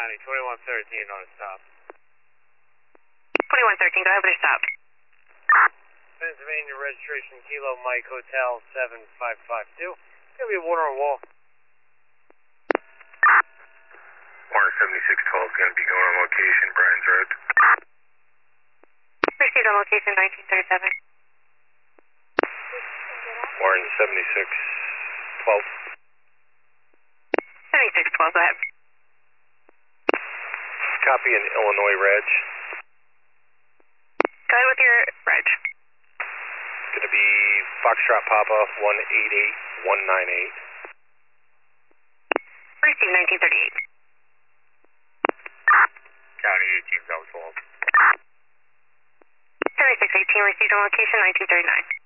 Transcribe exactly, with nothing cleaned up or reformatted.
County, twenty-one thirteen on a stop. twenty-one thirteen, go ahead with your stop. Pennsylvania registration, Kilo Mike Hotel seven five five two. Gonna be water on wall. Warren seventy-six twelve is gonna be going on location, Bryan's Road. Received on location nineteen thirty-seven. Warren seventy-six twelve. seventy-six twelve, go ahead. Copy in Illinois reg. Go ahead with your reg. It's gonna be Foxtrot Papa one eight eight one nine eight. Received nineteen thirty-eight. County eighteen twelve. seventy-six eighteen received on location nineteen thirty-nine.